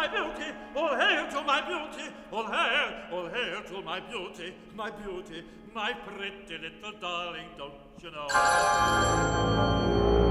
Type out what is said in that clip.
my beauty, all hail to my beauty, my pretty little darling, don't you know?